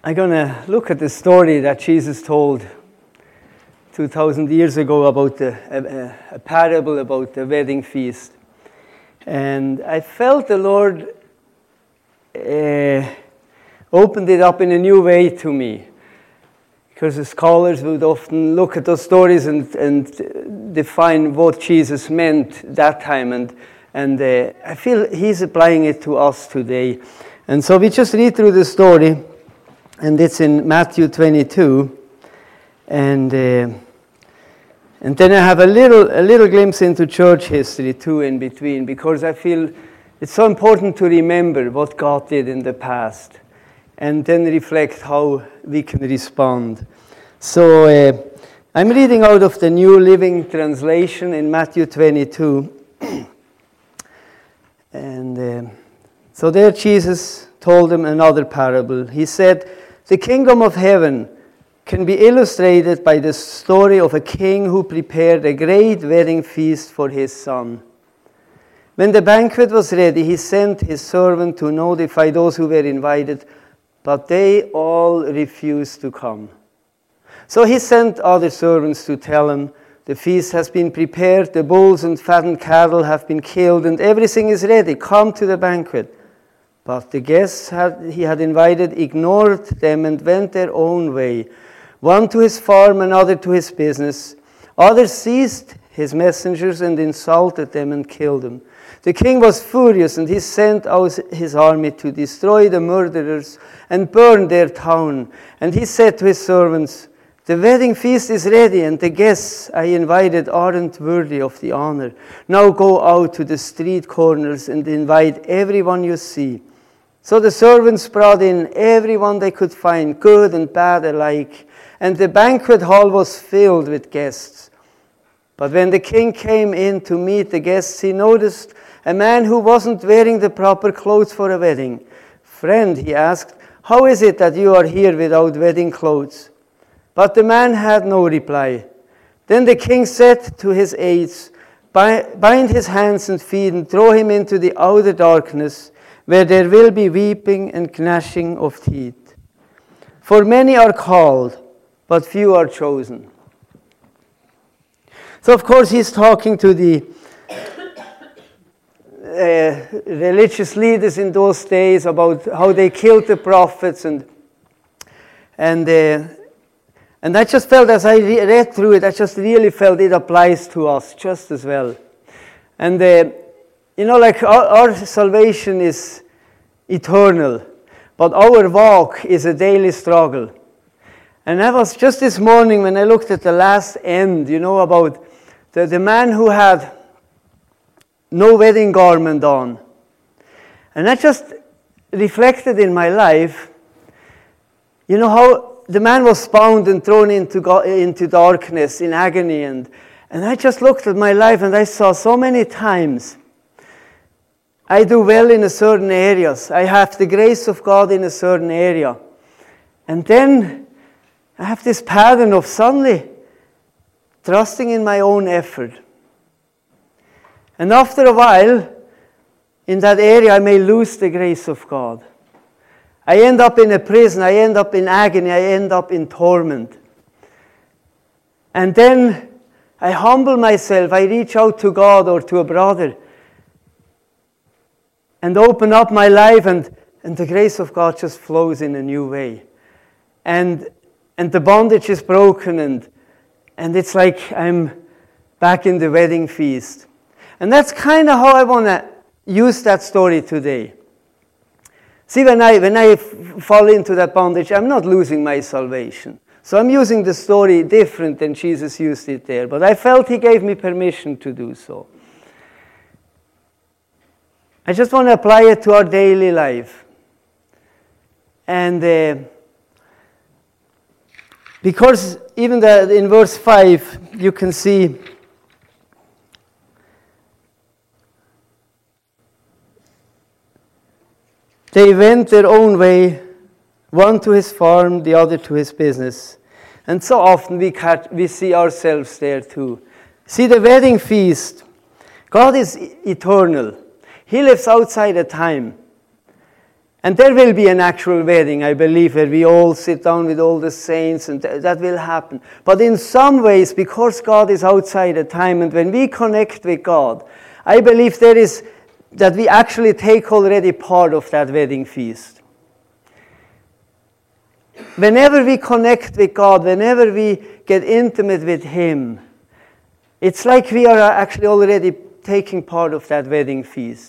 I'm going to look at the story that Jesus told 2,000 years ago about a parable about the wedding feast. And I felt the Lord opened it up in a new way to me. Because the scholars would often look at those stories and define what Jesus meant that time. And I feel he's applying it to us today. And so we just read through the story. And it's in Matthew 22. And then I have a little glimpse into church history too in between, because I feel it's so important to remember what God did in the past and then reflect how we can respond. So I'm reading out of the New Living Translation in Matthew 22. And so there Jesus told them another parable. He said, "The kingdom of heaven can be illustrated by the story of a king who prepared a great wedding feast for his son. When the banquet was ready, he sent his servant to notify those who were invited, but they all refused to come. So he sent other servants to tell him, 'The feast has been prepared, the bulls and fattened cattle have been killed, and everything is ready. Come to the banquet.' But the guests he had invited ignored them and went their own way, one to his farm, another to his business. Others seized his messengers and insulted them and killed them. The king was furious, and he sent out his army to destroy the murderers and burn their town. And he said to his servants, 'The wedding feast is ready, and the guests I invited aren't worthy of the honor. Now go out to the street corners and invite everyone you see.' So the servants brought in everyone they could find, good and bad alike, and the banquet hall was filled with guests. But when the king came in to meet the guests, he noticed a man who wasn't wearing the proper clothes for a wedding. 'Friend,' he asked, 'how is it that you are here without wedding clothes?' But the man had no reply. Then the king said to his aides, 'Bind his hands and feet and throw him into the outer darkness, where there will be weeping and gnashing of teeth. For many are called, but few are chosen.'" So of course he's talking to the religious leaders in those days about how they killed the prophets, and I just felt, as I read through it, I just really felt it applies to us just as well. And like our salvation is eternal, but our walk is a daily struggle. And that was just this morning when I looked at the last end, about the man who had no wedding garment on. And I just reflected in my life, how the man was bound and thrown into darkness in agony. And I just looked at my life and I saw so many times I do well in a certain areas. I have the grace of God in a certain area. And then I have this pattern of suddenly trusting in my own effort. And after a while, in that area, I may lose the grace of God. I end up in a prison, I end up in agony, I end up in torment. And then I humble myself, I reach out to God or to a brother and open up my life, and the grace of God just flows in a new way. And the bondage is broken, and it's like I'm back in the wedding feast. And that's kind of how I want to use that story today. See, when I fall into that bondage, I'm not losing my salvation. So I'm using the story different than Jesus used it there. But I felt he gave me permission to do so. I just want to apply it to our daily life. And because even in verse 5, you can see they went their own way, one to his farm, the other to his business. And so often we see ourselves there too. See, the wedding feast, God is eternal. He lives outside of time. And there will be an actual wedding, I believe, where we all sit down with all the saints, and that will happen. But in some ways, because God is outside of time, and when we connect with God, I believe that we actually take already part of that wedding feast. Whenever we connect with God, whenever we get intimate with Him, it's like we are actually already taking part of that wedding feast.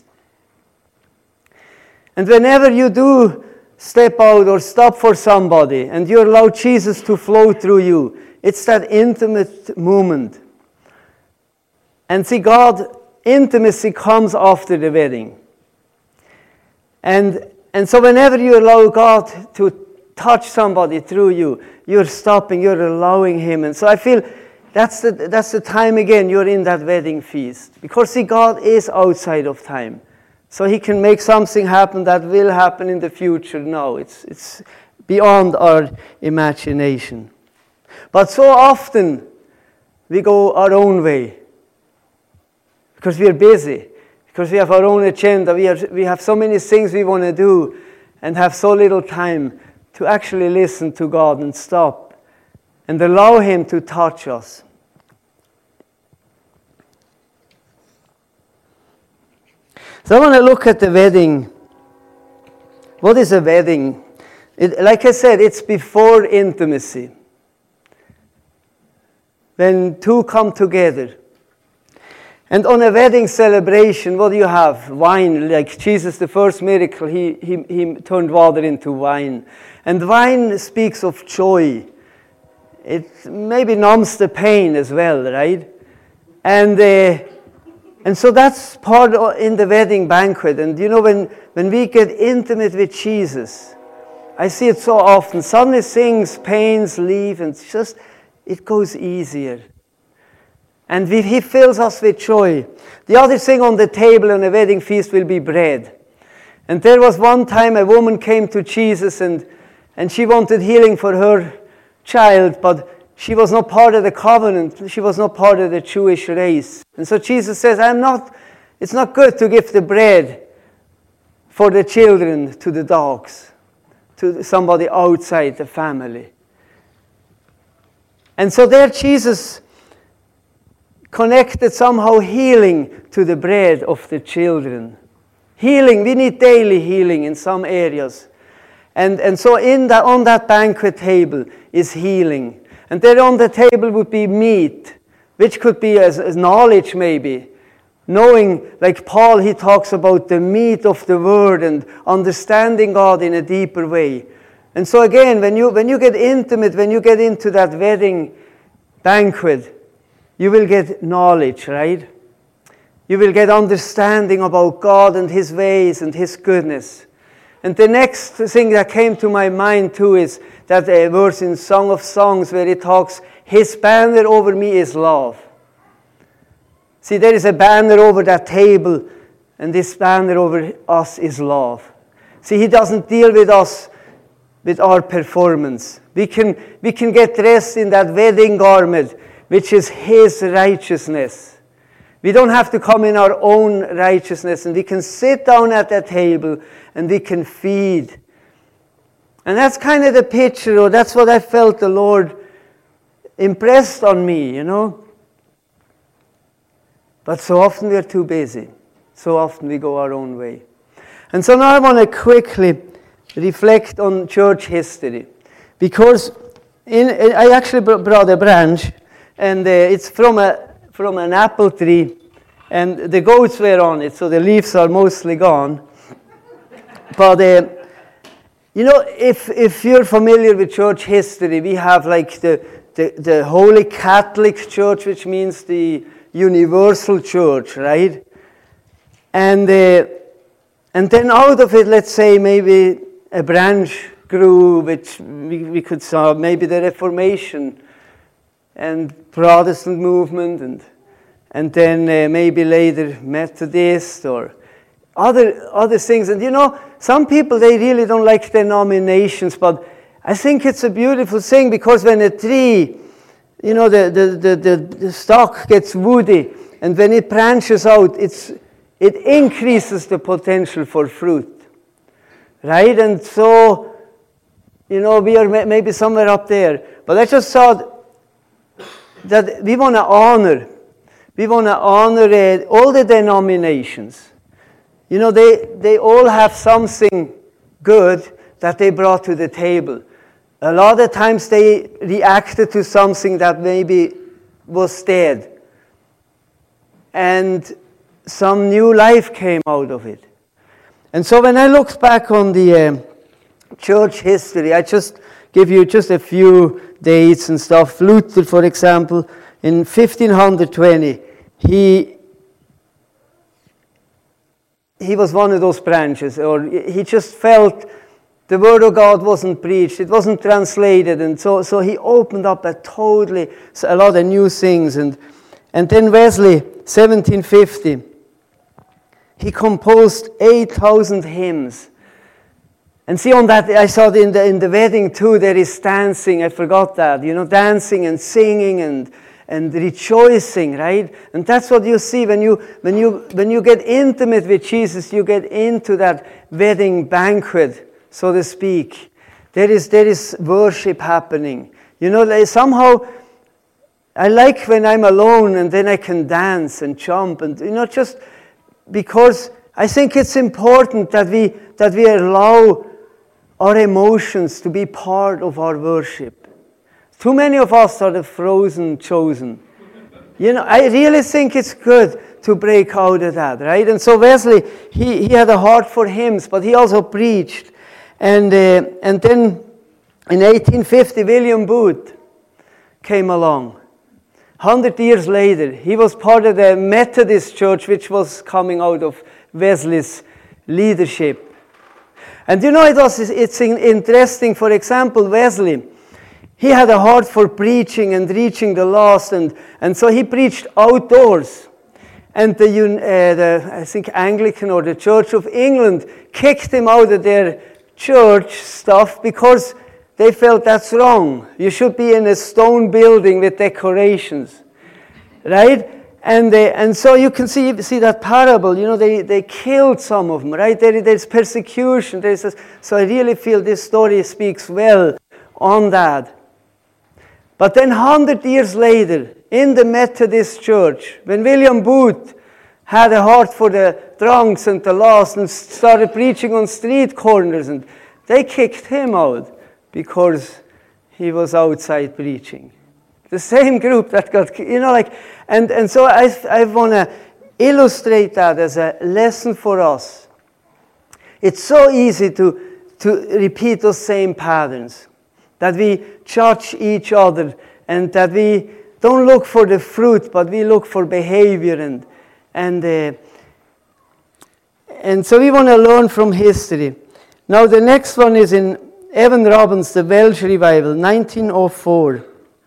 And whenever you do step out or stop for somebody and you allow Jesus to flow through you, it's that intimate moment. And see, intimacy comes after the wedding. And so whenever you allow God to touch somebody through you, you're stopping, you're allowing Him. And so I feel that's the time again you're in that wedding feast. Because see, God is outside of time. So He can make something happen that will happen in the future now. It's beyond our imagination. But so often we go our own way. Because we are busy. Because we have our own agenda. We have so many things we want to do and have so little time to actually listen to God and stop and allow Him to touch us. So I want to look at the wedding. What is a wedding? Like I said, it's before intimacy. When two come together. And on a wedding celebration, what do you have? Wine. Like Jesus, the first miracle, he turned water into wine. And wine speaks of joy. It maybe numbs the pain as well, right? And so that's part in the wedding banquet. And you know, when we get intimate with Jesus, I see it so often. Suddenly things, pains leave, and it goes easier. And He fills us with joy. The other thing on the table on a wedding feast will be bread. And there was one time a woman came to Jesus and she wanted healing for her child, but she was not part of the covenant. She was not part of the Jewish race. And so Jesus says, it's not good to give the bread for the children to the dogs, to somebody outside the family. And so there Jesus connected somehow healing to the bread of the children. Healing, we need daily healing in some areas. And so on that banquet table is healing. And there on the table would be meat, which could be as knowledge maybe. Knowing, like Paul, he talks about the meat of the Word and understanding God in a deeper way. And so again, when you get intimate, when you get into that wedding banquet, you will get knowledge, right? You will get understanding about God and His ways and His goodness. And the next thing that came to my mind too is that verse in Song of Songs where it talks, His banner over me is love. See, there is a banner over that table, and this banner over us is love. See, He doesn't deal with us with our performance. We can get dressed in that wedding garment, which is His righteousness. We don't have to come in our own righteousness, and we can sit down at that table and we can feed. And that's kind of the picture, or that's what I felt the Lord impressed on me, you know. But so often we are too busy. So often we go our own way. And so now I want to quickly reflect on church history. Because I actually brought a branch, and it's from an apple tree, and the goats were on it, so the leaves are mostly gone. But you know, if you're familiar with church history, we have like the Holy Catholic Church, which means the universal church, right? And then out of it, let's say maybe a branch grew, which we could saw maybe the Reformation and Protestant movement, and then maybe later Methodist or other things. And you know, some people, they really don't like denominations, but I think it's a beautiful thing, because when a tree, you know, the stalk gets woody, and when it branches out, it increases the potential for fruit. right? And so, we are maybe somewhere up there. But I just thought that we want to honor all the denominations. They all have something good that they brought to the table. A lot of times they reacted to something that maybe was dead. And some new life came out of it. And so when I look back on the church history, I just give you just a few dates and stuff. Luther, for example, in 1520, he was one of those branches, or he just felt the word of God wasn't preached, it wasn't translated, and so he opened up a lot of new things. And then Wesley, 1750, he composed 8,000 hymns. And see, on that, I saw in the wedding too, there is dancing. I forgot that, dancing and singing and rejoicing, right? And that's what you see when you get intimate with Jesus. You get into that wedding banquet, so to speak. There is worship happening. Somehow I like when I'm alone and then I can dance and jump and just because I think it's important that we allow our emotions to be part of our worship. Too many of us are the frozen chosen. I really think it's good to break out of that, right? And so Wesley, he had a heart for hymns, but he also preached. And then in 1850, William Booth came along. 100 years later, he was part of the Methodist Church, which was coming out of Wesley's leadership. And it's interesting, for example, Wesley, he had a heart for preaching and reaching the lost, and so he preached outdoors. And I think Anglican or the Church of England kicked him out of their church stuff because they felt that's wrong. You should be in a stone building with decorations, right? And so you can see that parable. They killed some of them, right? There's persecution. So I really feel this story speaks well on that. But then 100 years later, in the Methodist Church, when William Booth had a heart for the drunks and the lost and started preaching on street corners, and they kicked him out because he was outside preaching. The same group that got, and so I want to illustrate that as a lesson for us. It's so easy to repeat those same patterns, that we judge each other and that we don't look for the fruit, but we look for behavior and so we want to learn from history. Now the next one is in Evan Robbins, the Welsh Revival, 1904.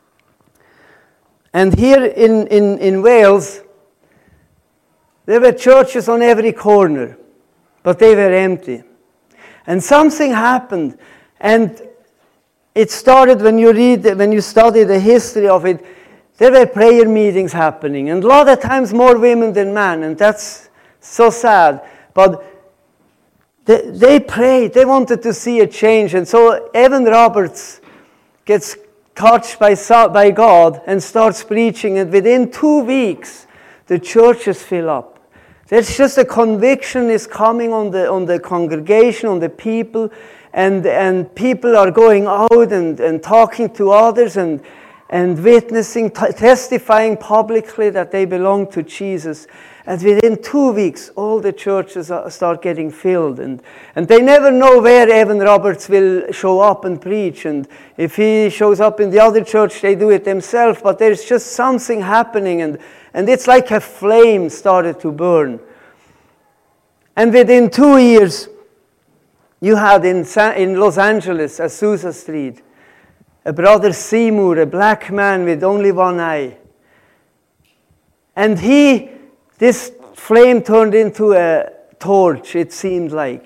And here in Wales, there were churches on every corner, but they were empty. And something happened, and it started when you study the history of it. There were prayer meetings happening, and a lot of times more women than men, and that's so sad. But they prayed, they wanted to see a change, and so Evan Roberts gets touched by God and starts preaching, and within 2 weeks, the churches fill up. There's just a conviction is coming on the congregation, on the people, and people are going out and talking to others and witnessing, testifying publicly that they belong to Jesus. And within 2 weeks, all the churches start getting filled. And they never know where Evan Roberts will show up and preach. And if he shows up in the other church, they do it themselves. But there's just something happening. And it's like a flame started to burn. And within 2 years, you had in Los Angeles, Azusa Street, a brother Seymour, a black man with only one eye. And this flame turned into a torch, it seemed like.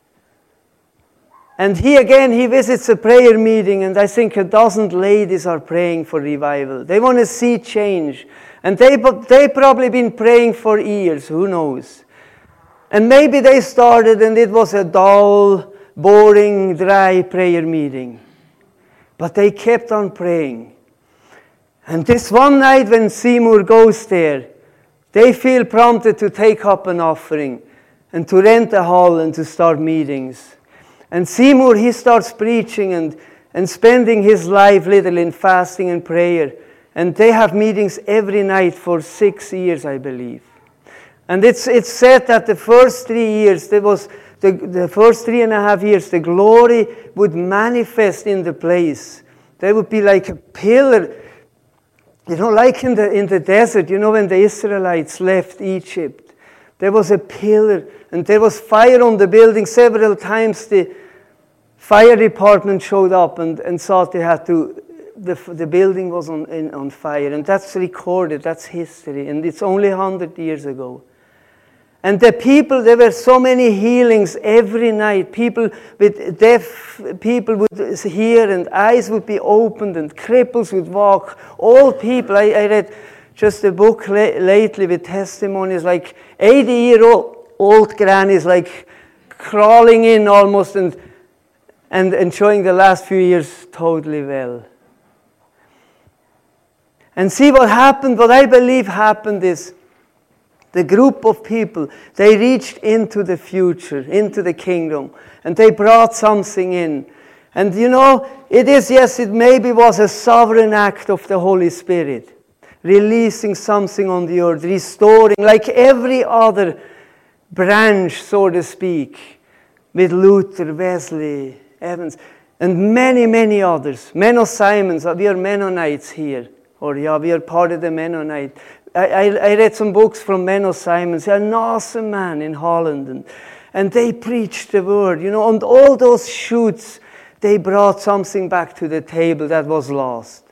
And he visits a prayer meeting, and I think a dozen ladies are praying for revival. They want to see change. And they probably been praying for years, who knows. And maybe they started and it was a dull boring, dry prayer meeting. But they kept on praying. And this one night when Seymour goes there, they feel prompted to take up an offering and to rent a hall and to start meetings. And Seymour, he starts preaching and spending his life literally in fasting and prayer. And they have meetings every night for 6 years, I believe. And it's said that the first 3 years, there was the first 3.5 years, the glory would manifest in the place. There would be like a pillar, like in the desert, when the Israelites left Egypt. There was a pillar, and there was fire on the building. Several times the fire department showed up and thought they had to, the building was on fire. And that's recorded, that's history, and it's only 100 years ago. And the people, there were so many healings every night. People with deaf people would hear, and eyes would be opened, and cripples would walk. All people. I read just a book lately with testimonies, like 80-year-old grannies, like crawling in almost and enjoying the last few years totally well. And see what happened, what I believe happened is, the group of people, they reached into the future, into the kingdom, and they brought something in. And it maybe was a sovereign act of the Holy Spirit, releasing something on the earth, restoring, like every other branch, so to speak, with Luther, Wesley, Evans, and many, many others. Men of Simons, we are Mennonites here, we are part of the Mennonite. I read some books from Men of Simons, an awesome man in Holland, and they preached the word, and all those shoots, they brought something back to the table that was lost.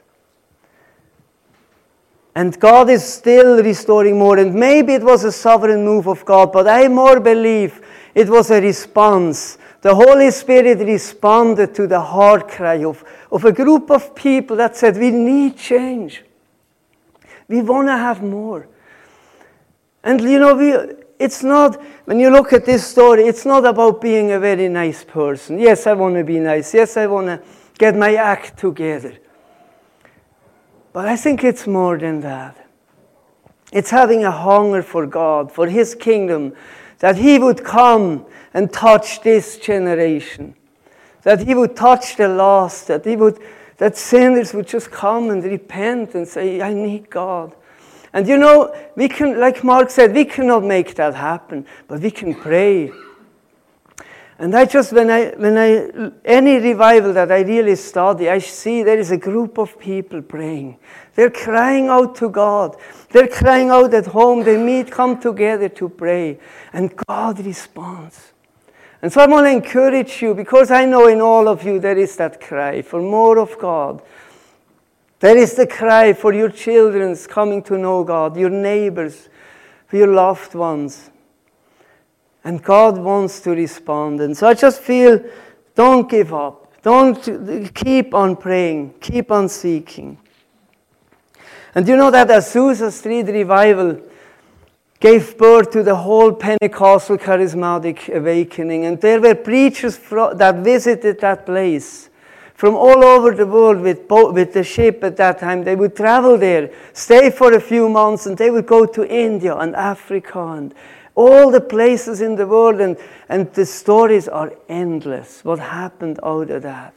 And God is still restoring more, and maybe it was a sovereign move of God, but I more believe it was a response. The Holy Spirit responded to the heart cry of a group of people that said, we need change. We want to have more. And it's not, when you look at this story, it's not about being a very nice person. Yes, I want to be nice. Yes, I want to get my act together. But I think it's more than that. It's having a hunger for God, for His kingdom, that He would come and touch this generation. That He would touch the lost, that sinners would just come and repent and say, I need God. And we can, like Mark said, we cannot make that happen, but we can pray. And any revival that I really study, I see there is a group of people praying. They're crying out to God. They're crying out at home. They come together to pray. And God responds. And so I want to encourage you, because I know in all of you there is that cry for more of God. There is the cry for your children's coming to know God, your neighbors, for your loved ones. And God wants to respond. And so I just feel, don't give up. Don't keep on praying. Keep on seeking. And that Azusa Street revival gave birth to the whole Pentecostal charismatic awakening. And there were preachers that visited that place from all over the world with the ship at that time. They would travel there, stay for a few months, and they would go to India and Africa and all the places in the world. And the stories are endless, what happened out of that.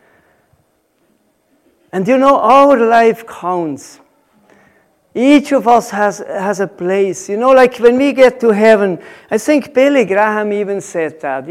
And our life counts. Each of us has a place. Like when we get to heaven, I think Billy Graham even said that,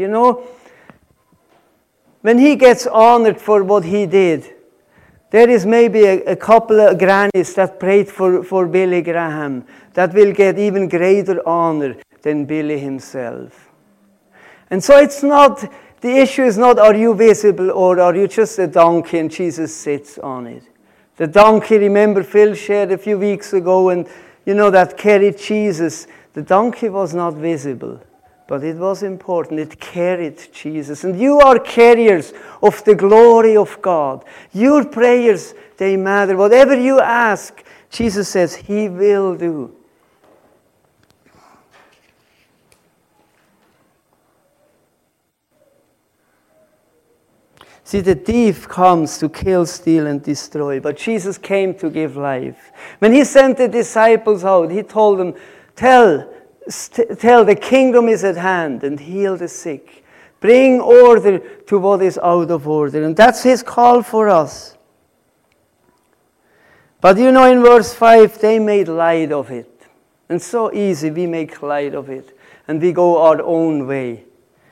when he gets honored for what he did, there is maybe a couple of grannies that prayed for Billy Graham that will get even greater honor than Billy himself. And so the issue is not, are you visible or are you just a donkey and Jesus sits on it? The donkey, remember Phil shared a few weeks ago, and that carried Jesus. The donkey was not visible, but it was important. It carried Jesus. And you are carriers of the glory of God. Your prayers, they matter. Whatever you ask, Jesus says He will do. See, the thief comes to kill, steal, and destroy, but Jesus came to give life. When he sent the disciples out, he told them, tell the kingdom is at hand, and heal the sick. Bring order to what is out of order. And that's his call for us. But you know, in verse 5, they made light of it. And so easy, we make light of it. And we go our own way.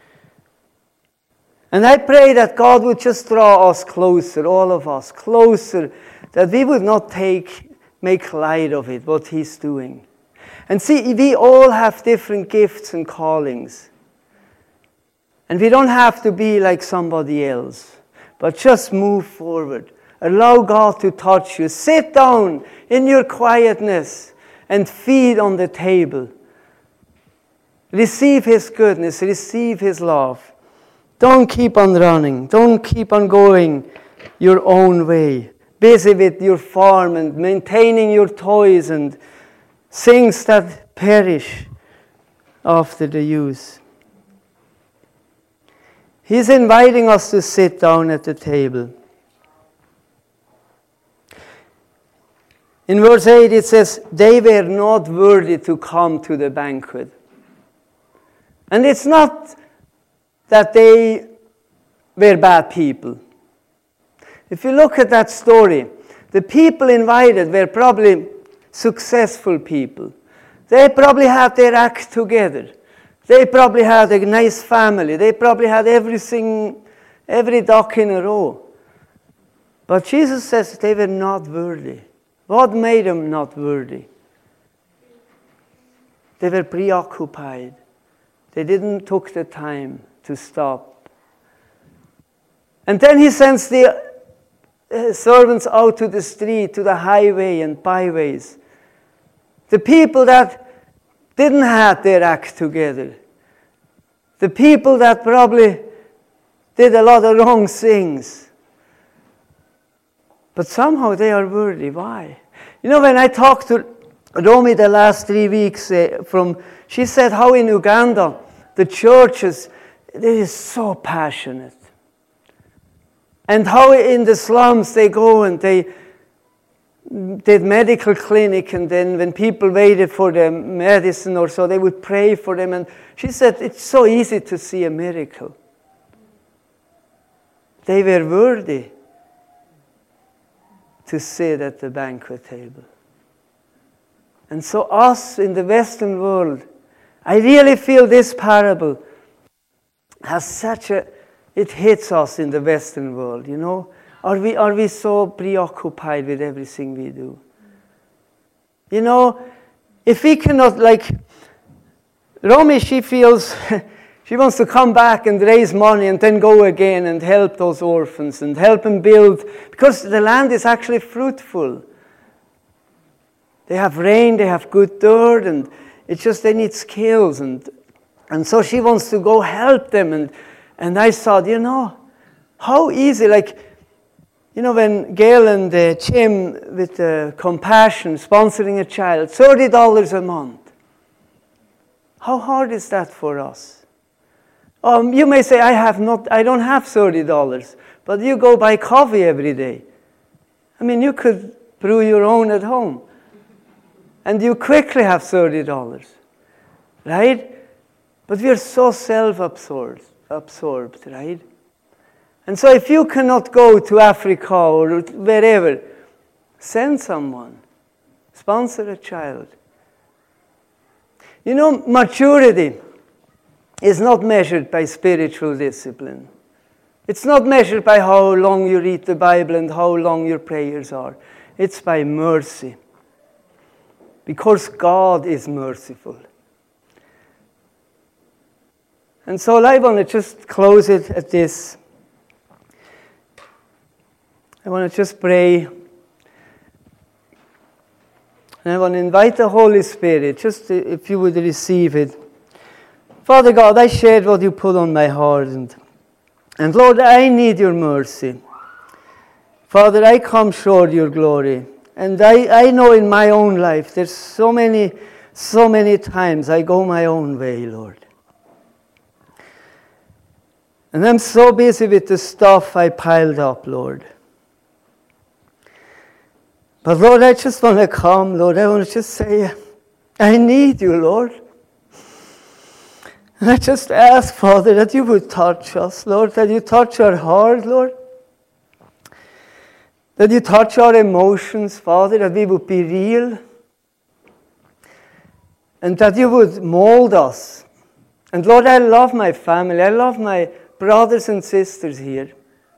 And I pray that God would just draw us closer, all of us, closer, that we would not make light of it, what he's doing. And see, we all have different gifts and callings. And we don't have to be like somebody else, but just move forward. Allow God to touch you. Sit down in your quietness and feed on the table. Receive his goodness, receive his love. Don't keep on running. Don't keep on going your own way. Busy with your farm and maintaining your toys and things that perish after the use. He's inviting us to sit down at the table. In verse 8 it says, they were not worthy to come to the banquet. And it's not that they were bad people. If you look at that story, the people invited were probably successful people. They probably had their act together. They probably had a nice family. They probably had everything, every duck in a row. But Jesus says they were not worthy. What made them not worthy? They were preoccupied. They didn't take the time to stop. And then he sends the servants out to the street, to the highway and byways. The people that didn't have their act together. The people that probably did a lot of wrong things. But somehow they are worthy. Why? You know, when I talked to Romy the last 3 weeks, she said how in Uganda, the churches, they are so passionate. And how in the slums they go and they did medical clinic, and then when people waited for the medicine or so, they would pray for them. And she said it's so easy to see a miracle. They were worthy to sit at the banquet table. And so us in the Western world, I really feel this parable has it hits us in the Western world, you know. Are we so preoccupied with everything we do? You know, if we cannot, like, Romy, she feels she wants to come back and raise money and then go again and help those orphans and help them build, because the land is actually fruitful. They have rain, they have good dirt, and it's just they need skills. And so she wants to go help them. And I thought, you know, how easy, like, you know, when Gail and Jim with Compassion sponsoring a child, $30 a month. How hard is that for us? You may say, I don't have $30, but you go buy coffee every day. I mean, you could brew your own at home. And you quickly have $30, right? But we are so self-absorbed, right? And so if you cannot go to Africa or wherever, send someone. Sponsor a child. You know, maturity is not measured by spiritual discipline. It's not measured by how long you read the Bible and how long your prayers are. It's by mercy. Because God is merciful. And so I want to just close it at this. I want to just pray. And I want to invite the Holy Spirit, just if you would receive it. Father God, I shared what you put on my heart. And Lord, I need your mercy. Father, I come short of your glory. And I know in my own life, there's so many times I go my own way, Lord. And I'm so busy with the stuff I piled up, Lord. But Lord, I just want to come, Lord. I want to just say, I need you, Lord. And I just ask, Father, that you would touch us, Lord, that you touch our heart, Lord. That you touch our emotions, Father, that we would be real. And that you would mold us. And Lord, I love my family. I love my brothers and sisters here.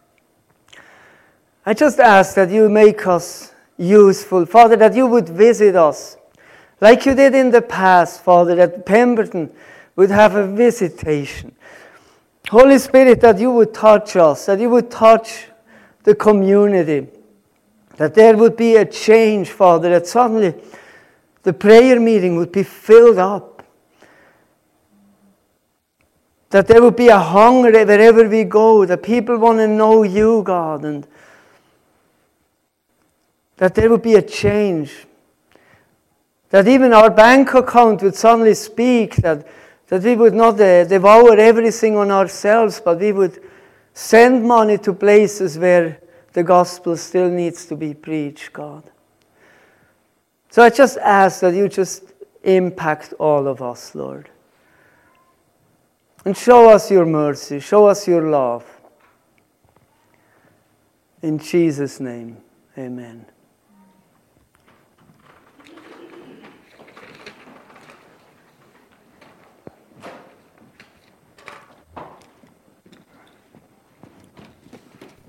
I just ask that you make us useful. Father, that you would visit us. Like you did in the past, Father, that Pemberton would have a visitation. Holy Spirit, that you would touch us, that you would touch the community, that there would be a change, Father, that suddenly the prayer meeting would be filled up, that there would be a hunger wherever we go, that people want to know you, God, and that there would be a change, that even our bank account would suddenly speak, that we would not devour everything on ourselves, but we would send money to places where the gospel still needs to be preached, God. So I just ask that you just impact all of us, Lord. And show us your mercy, show us your love. In Jesus' name, amen.